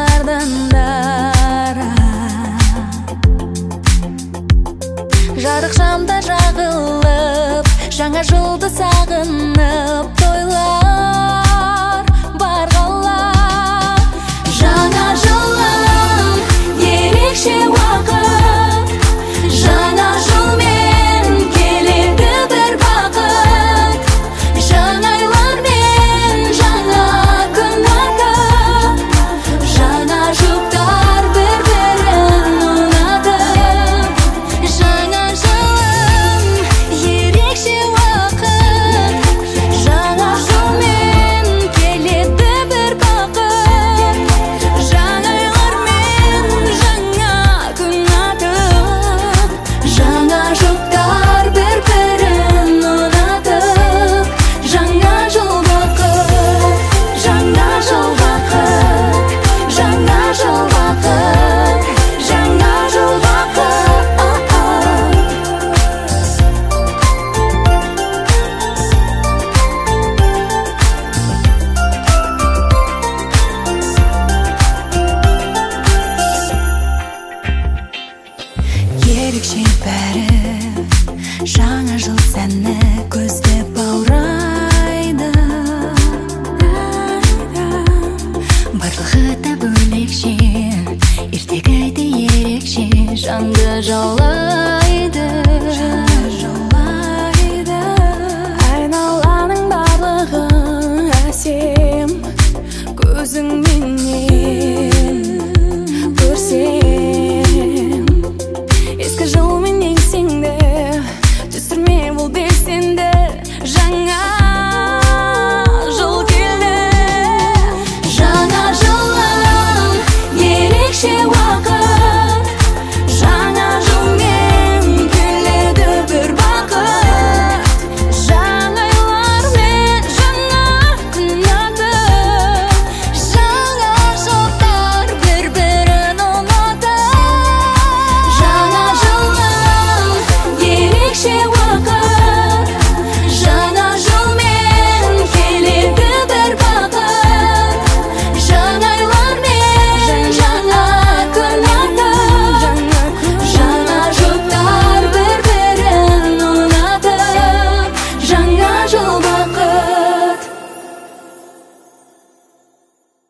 жылардан дара. Жарық шамда жағылып, жаңа жылды сағынып, тойлар бар қала. Жаңа жылым ерекше уақыт, жаңа жылмен келеді бір бақыт. Жаңа айлармен жаңа күн атып, жаңа жұптар бір-бірін ұнатып. Жаңа жылым ерекше уақыт, жаңа жылмен келеді бір бақыт. Жаңа айлармен жаңа күн атып, жаңа жұптар бір-бірін ұнатып. Жаңа жыл бақыт, жаңа жыл бақыт, жаңа жыл бақыт, жаңа жыл бақыт. Ерекше бәрі, жаңа жыл сәні көзді баурайды. Барлығы да бөлекше, ертегі айда ерекше, жанды жаулы